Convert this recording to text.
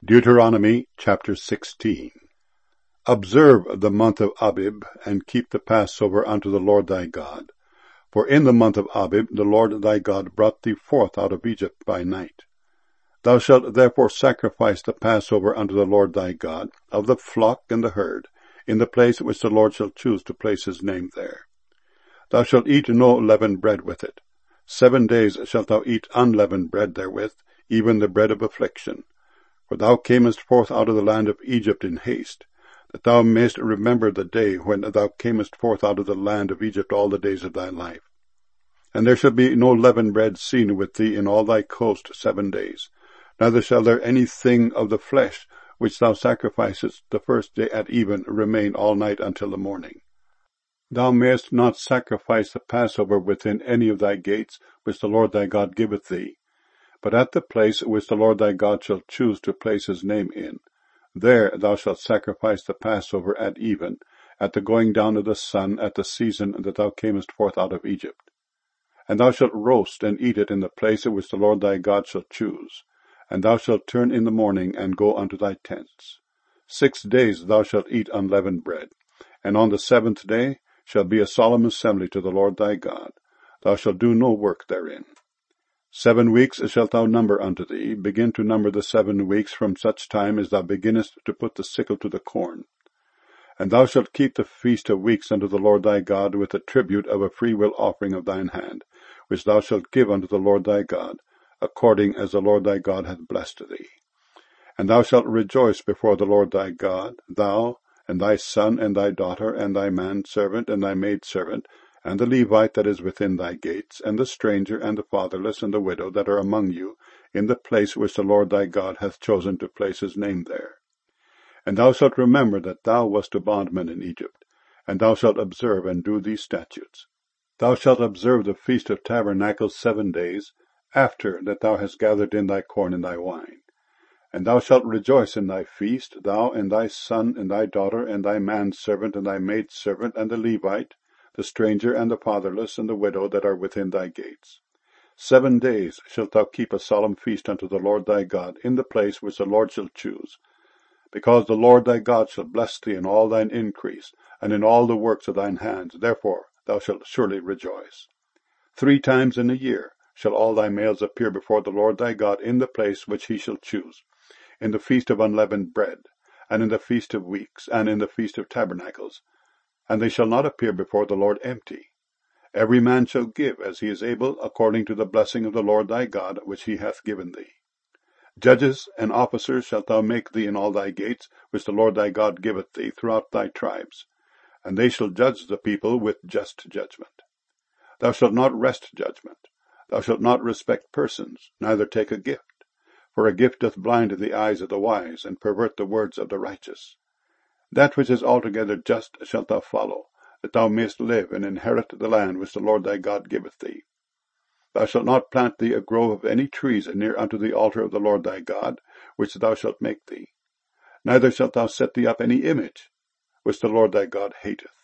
Deuteronomy chapter 16. Observe the month of Abib, and keep the Passover unto the Lord thy God. For in the month of Abib the Lord thy God brought thee forth out of Egypt by night. Thou shalt therefore sacrifice the Passover unto the Lord thy God, of the flock and the herd, in the place which the Lord shall choose to place his name there. Thou shalt eat no leavened bread with it. 7 days shalt thou eat unleavened bread therewith, even the bread of affliction. For thou camest forth out of the land of Egypt in haste, that thou mayest remember the day when thou camest forth out of the land of Egypt all the days of thy life. And there shall be no leavened bread seen with thee in all thy coast 7 days, neither shall there any thing of the flesh which thou sacrificest the first day at even remain all night until the morning. Thou mayest not sacrifice the Passover within any of thy gates which the Lord thy God giveth thee, but at the place which the Lord thy God shall choose to place his name in. There thou shalt sacrifice the Passover at even, at the going down of the sun, at the season that thou camest forth out of Egypt. And thou shalt roast and eat it in the place which the Lord thy God shall choose. And thou shalt turn in the morning, and go unto thy tents. 6 days thou shalt eat unleavened bread, and on the 7th day shall be a solemn assembly to the Lord thy God. Thou shalt do no work therein. 7 weeks shalt thou number unto thee. Begin to number the 7 weeks from such time as thou beginnest to put the sickle to the corn. And thou shalt keep the feast of weeks unto the Lord thy God, with the tribute of a freewill offering of thine hand, which thou shalt give unto the Lord thy God, according as the Lord thy God hath blessed thee. And thou shalt rejoice before the Lord thy God, thou, and thy son, and thy daughter, and thy manservant, and thy maidservant, and the Levite that is within thy gates, and the stranger, and the fatherless, and the widow that are among you, in the place which the Lord thy God hath chosen to place his name there. And thou shalt remember that thou wast a bondman in Egypt, and thou shalt observe and do these statutes. Thou shalt observe the Feast of Tabernacles 7 days, after that thou hast gathered in thy corn and thy wine. And thou shalt rejoice in thy feast, thou, and thy son, and thy daughter, and thy manservant, and thy maidservant, and the Levite, the stranger, and the fatherless, and the widow that are within thy gates. 7 days shalt thou keep a solemn feast unto the Lord thy God, in the place which the Lord shall choose, because the Lord thy God shall bless thee in all thine increase, and in all the works of thine hands. Therefore thou shalt surely rejoice. 3 times in a year shall all thy males appear before the Lord thy God in the place which he shall choose, in the feast of unleavened bread, and in the feast of weeks, and in the feast of tabernacles. And they shall not appear before the Lord empty. Every man shall give as he is able, according to the blessing of the Lord thy God, which he hath given thee. Judges and officers shalt thou make thee in all thy gates, which the Lord thy God giveth thee throughout thy tribes, and they shall judge the people with just judgment. Thou shalt not wrest judgment. Thou shalt not respect persons, neither take a gift. For a gift doth blind the eyes of the wise, and pervert the words of the righteous. That which is altogether just shalt thou follow, that thou mayest live and inherit the land which the Lord thy God giveth thee. Thou shalt not plant thee a grove of any trees near unto the altar of the Lord thy God, which thou shalt make thee. Neither shalt thou set thee up any image, which the Lord thy God hateth.